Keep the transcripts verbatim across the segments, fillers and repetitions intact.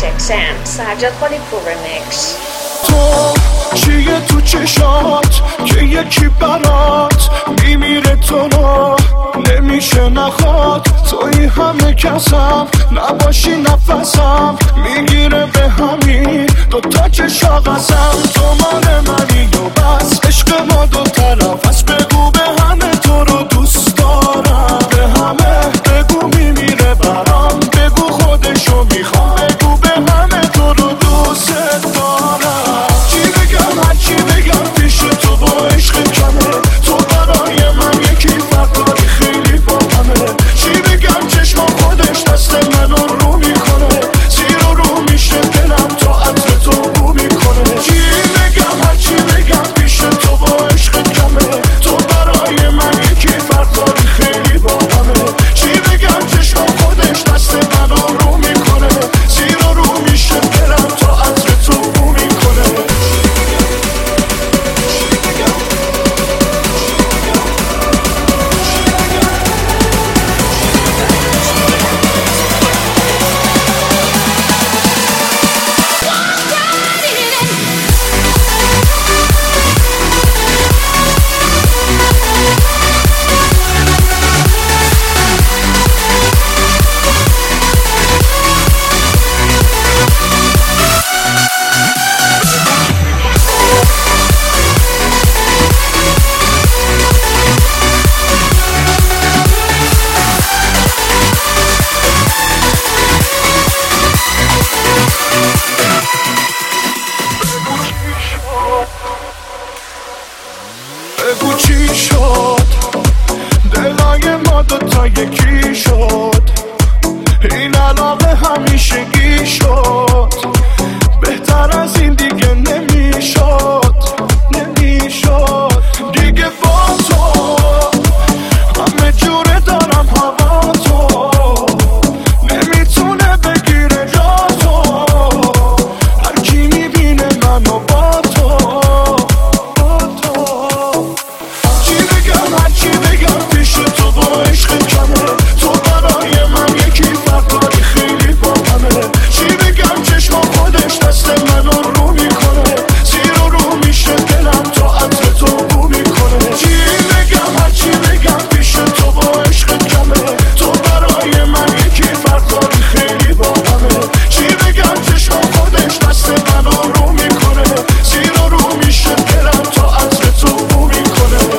X M سجاد خالی پور ریمیکس. تو چیه تو چشات که یکی برات میمیره تو رو نمیشه نخواد، توی همه کسم نباشی نفسم میگیره به همین دوتا چشا قسم. تو مال منی و بس عشق ما دو طرف از بگو به همه تو رو دوست دارم، به همه بگو میمیره برام، بگو خودشو میخوام، بگو به همه تو رو دوست دارم. چی بگم هرچی بگم پیش تو با عشق کمه، تو برای من یکی فرداری خیلی با همه. چی بگم چشم خودش دست منو رو میکنه، زیر و رو میشه دلم تا عطر تو بو میکنه. چی بگم هرچی بگم پیش تو با عشق کمه، تو برای من یکی فرداری خیلی با همه. چی بگم چشم خودش دست منو رو میکنه، زیر و رو میشه دلم تا عطر تو بو میکنه. بگو چی شد دلای ما دوتا یکی شد، این علاقه همیشگی شد، بهتر از این دیگه نمیشد نمیشد دیگه. با تو همه جوره دارم هوا، تو نمیتونه بگیره جا تو، هر کی میبینه منو با تو با تو. چی بگم هرچی بگم پیش تو با عشق کمه، تو برای من یکی فرداری خیلی با همه. چی بگم چشم خودش دست منو رو میکنه، زیر و رو میشه دلم تا عطر تو بو میکنه. چی بگم هرچی بگم پیش تو با عشق کمه، تو برای من یکی فرداری خیلی با همه. چی بگم چشم خودش دست منو رو میکنه، زیر و رو میشه دلم تا عطر تو بو میکنه.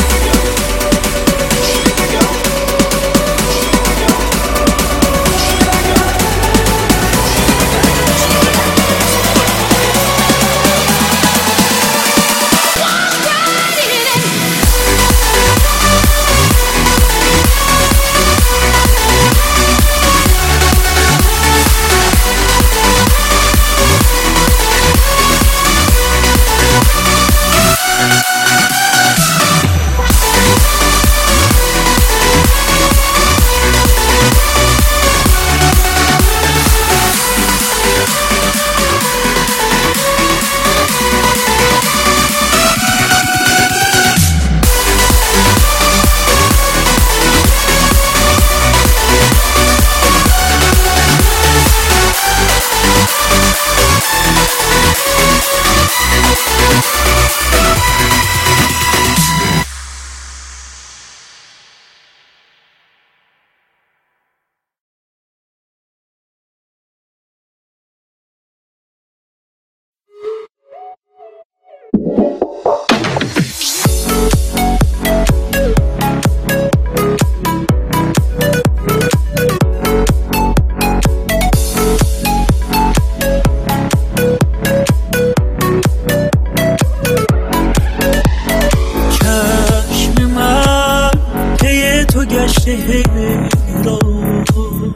چشم من پی تو گشته حیران،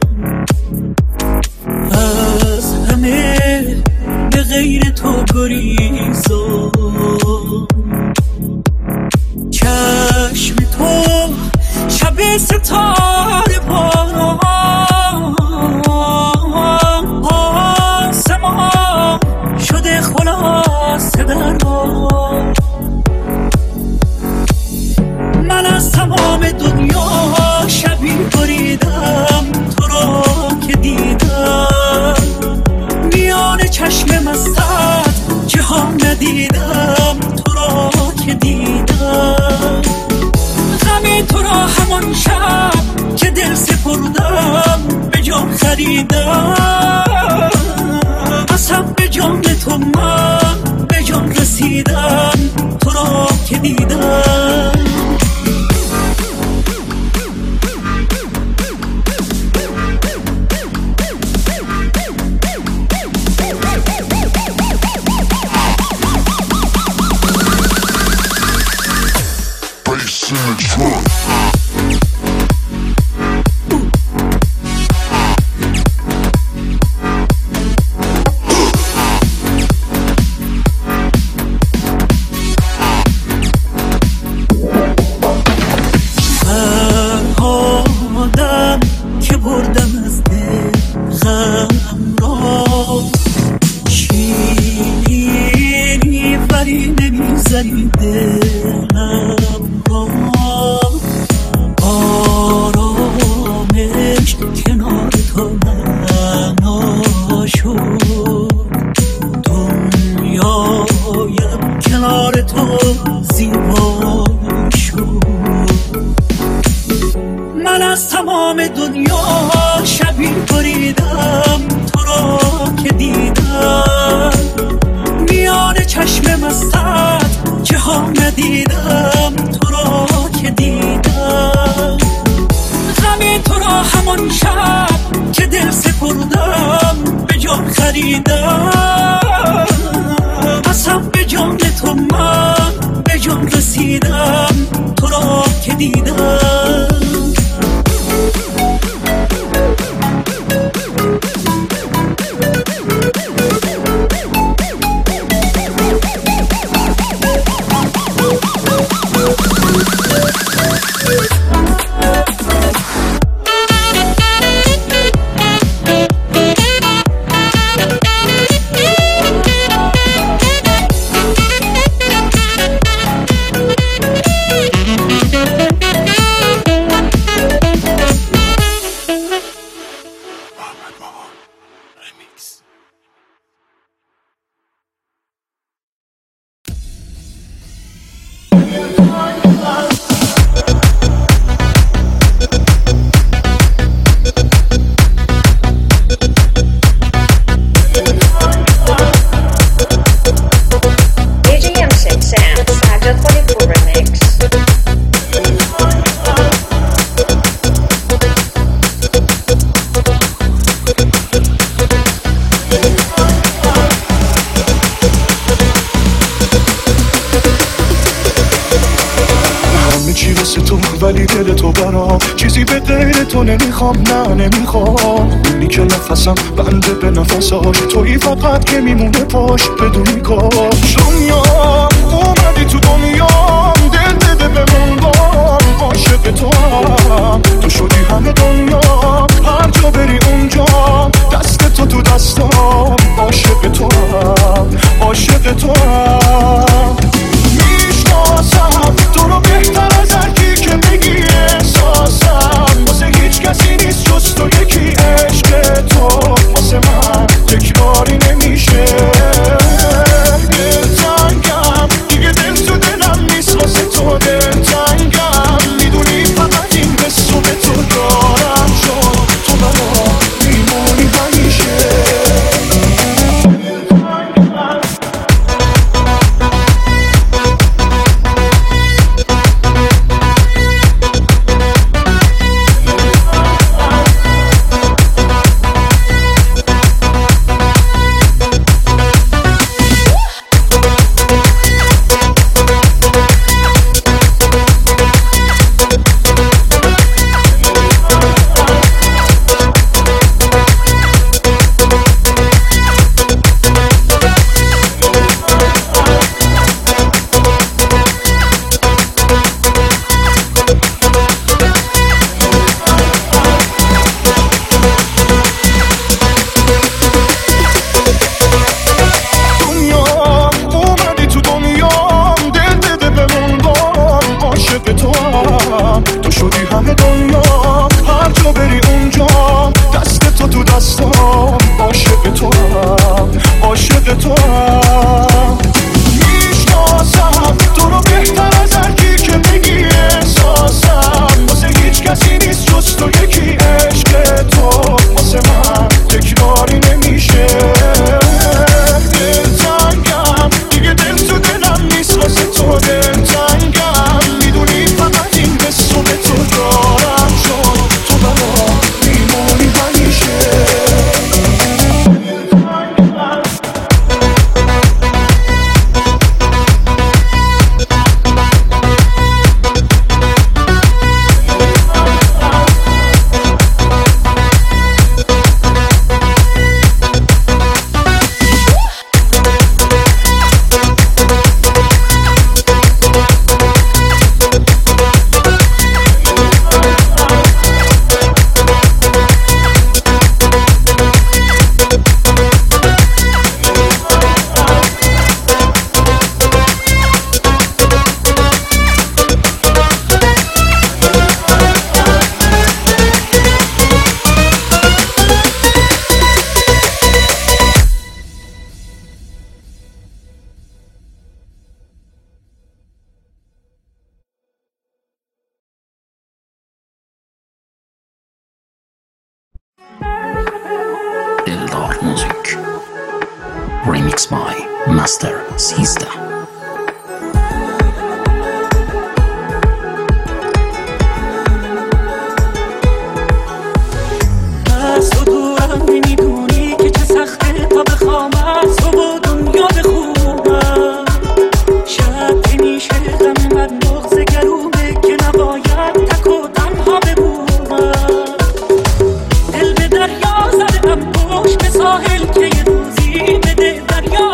از همه به غیر تو گریزان. چشم تو شب ستاره باران، آسمان شده خلاصه درمان. من از تمام دنیا شبی بریدم تو رو که دیدم، ندیدم تو را که دیدم، غم تو را همان شب که دل سپردم به جان خریدم، قسم به جان تو من به جان رسیدم تو را که دیدم. ولی دل تو برام چیزی به غیر تو نمیخوام، نه نمیخوام. اونی که نفسم بنده به نفساش، تویی فقط که میمونه پاش بدونی کاش. دنیام اومدی تو دنیام، دل بده بمون بام، عاشق تو هم تو شدی همه دنیا، هر جا بری اونجا دست تو تو دستام، عاشق تو هم عاشق تو هم. میشناسم تو رو بهتر از هر کی که بگی احساسم، واسه هیچ کسی نیست جز تو یکی. عشق تو واسه من تکراری نمیشه، دلتنگم دیگه، دل تو دلم نیست واسه تو دلتنگم، میدونی فقط این حسو به تو جز تو یکی عشق تو واسه من تکراری نمیشه. دلتنگم دیگه دل تو دلم نیست واسه تو دلتنگم میدونی فقط این حسو به تو دارم چون تو برام میمونی همیشه. Remix by Master System. از تو دورم نمیدونی که چه سخته تا بخوام از تو با دنیا بخونم. شاید نمیشه غم من بغض گلومه که نباید تک و تنها بمونم. دل به دریا زدم پشت به ساحل که یه روزی بده دریا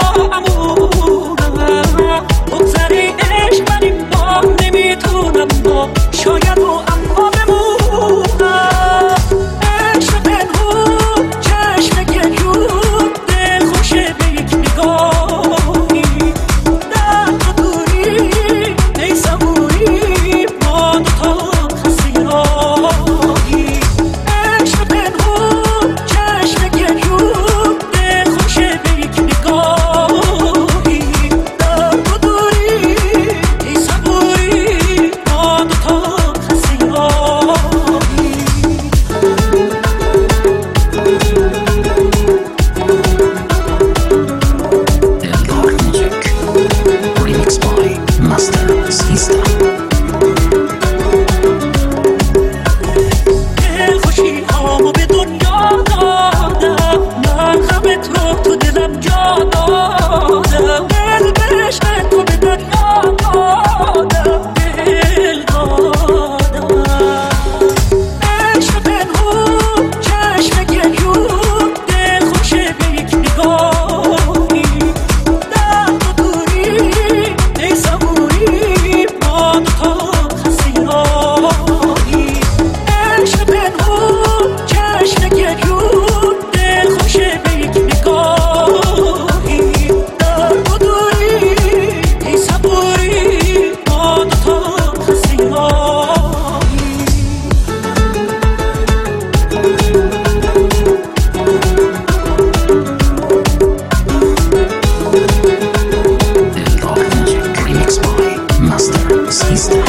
امونم. بگذره عشق من این بار نمیتونم با شاید و اما بمونم. عشق پنهون چشم گریون دل خوشه به یک نگاهی. در تو دوری ای صبوری ما دوتا خسته راهی. عشق پنهون چشم گریون دل خوشه به یک نگاهی. در تو دوری ای صبوری ما دوتا خسته راهی. Eldar Music. Remix by Master System. دل خوشی هامو به دنیا دادم. من غمت رو تو دلم جا دادم. دل به عشق تو به دریا دادم. دل دادم. عشق پنهون چشم گریون دل خوشه به یک نگاهی. در تو دوری ای صبوری ما دوتا خسته راهی. عشق پنهون چشم گریون دل خوشه به یک نگاهی. در تو دوری ای صبوری ما دوتا خسته راهی. Eldar Music. Remix by Master System.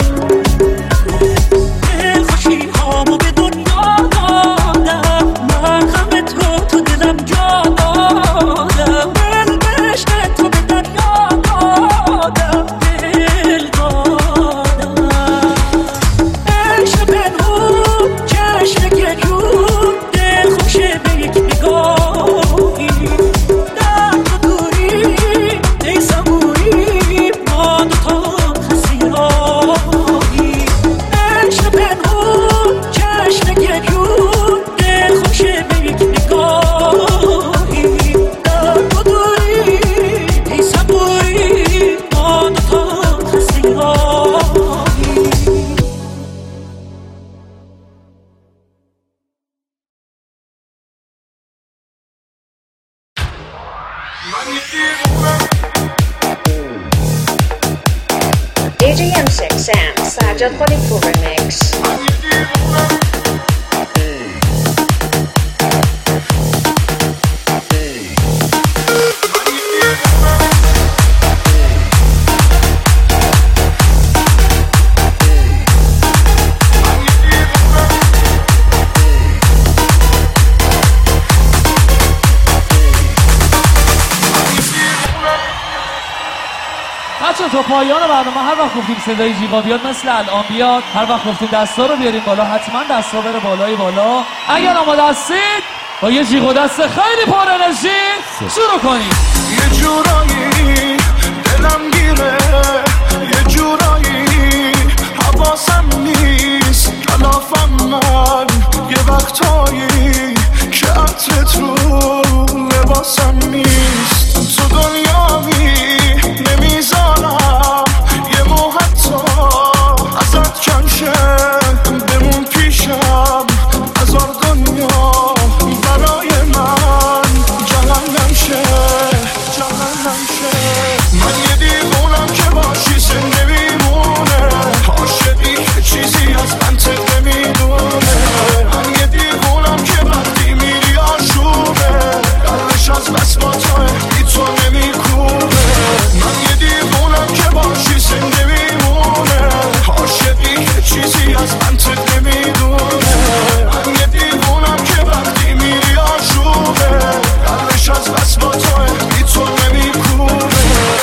دل خوشی هامو به دنیا دادم. من غمت رو تو دلم جا دادم. دل به عشق تو به دریا دادم. دل دادم. عشق پنهون چشم گریون دل خوشه به یک نگاهی. در تو دوری ای صبوری ما دوتا خسته راهی. عشق پنهون چشم گریون دل خوشه به یک نگاهی. در تو دوری ای صبوری ما دوتا خسته راهی. دی جی ام six and Sajjad Khalifa remix. من تا پایان برنامه هر وقت گفتیم صدای جیغا بیاد مثل الان بیاد، هر وقت گفتیم دستا رو بیاریم بالا، حتما دستا بره بالای بالا. اگر آماده هستید با یه جیغ و دست خیلی پر انرژی شروع کنیم. یه جورایی دلم گیره، یه جورایی حواسم نیست، کلافم من یه وقتایی که عطر تو لباسم نیست. تو دنیامی نمیذارم یه مو حتی ازت کنشه، بمون پیشم هزار دنیا برای من جهنم شه، جهنم شه. من یه دیوونم که باشی زنده میمونه، عاشقی که چیزی از منطق نمیدونه. من یه دیوونم که وقتی میری آشوبه، قلبش از بس با توه بی تو نمیکوبه. من یه دیوونم که باشی زنده میمونه، عاشقی که چیزی از منطق نمیدونه. من یه دیوونم که وقتی میری آشوبه، قلبش از بس با توه بی تو نمیکوبه.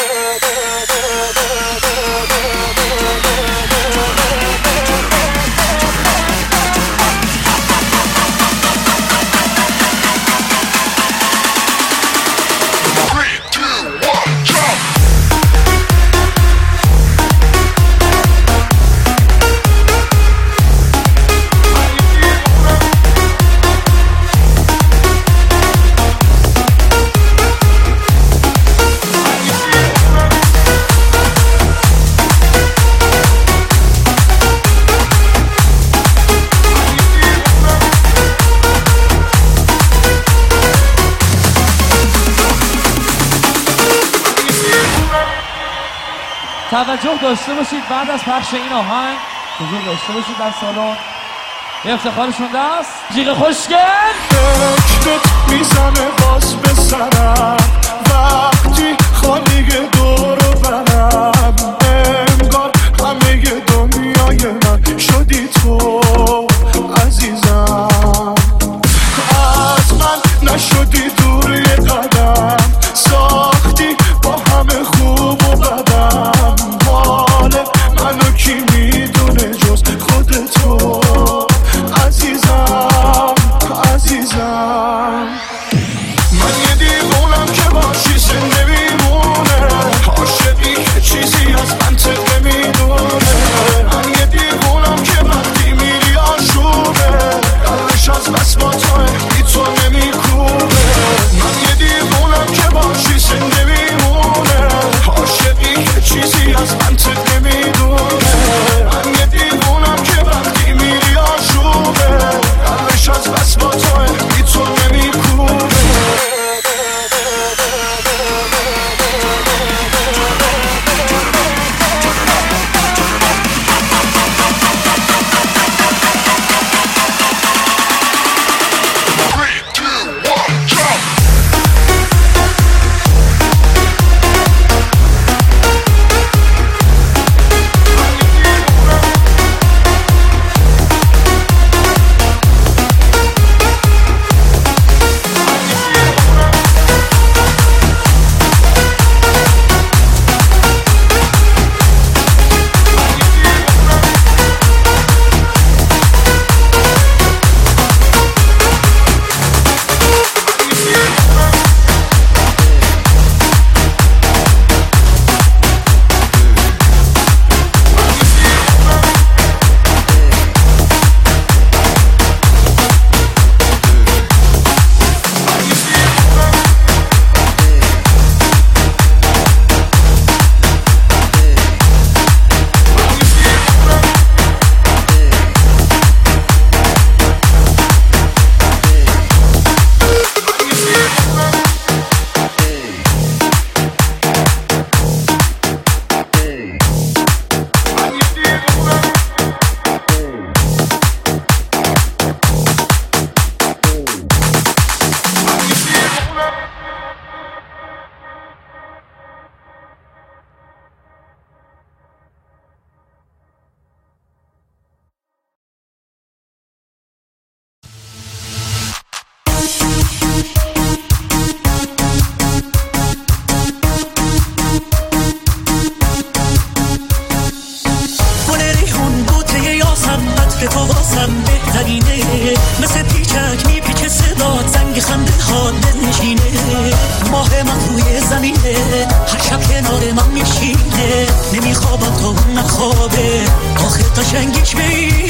توجه داشته باشید بعد از پخش این آهنگ حضور داشته باشید در سالن. یه افتخارشون دست جیغ خوشگل. فکرت میزنه باز به سرم وقتی خالی دور و برم، انگار همه دنیای من شدی تو عزیزم. از من نشدی دور یه قدم، ساختی با همه خوب و بدم. حال منو کی میدونه جز خود تو عزیزم، عزیزم. من یه دیوونم که باشی زنده میمونه، عاشق قشنگ میپیچه صدات زنگ خنده ها دل نشینه ماه من روی زمینه هر شب کنار من میشینه نمیخوابم تا اون نخوابه آخه قشنگیش بی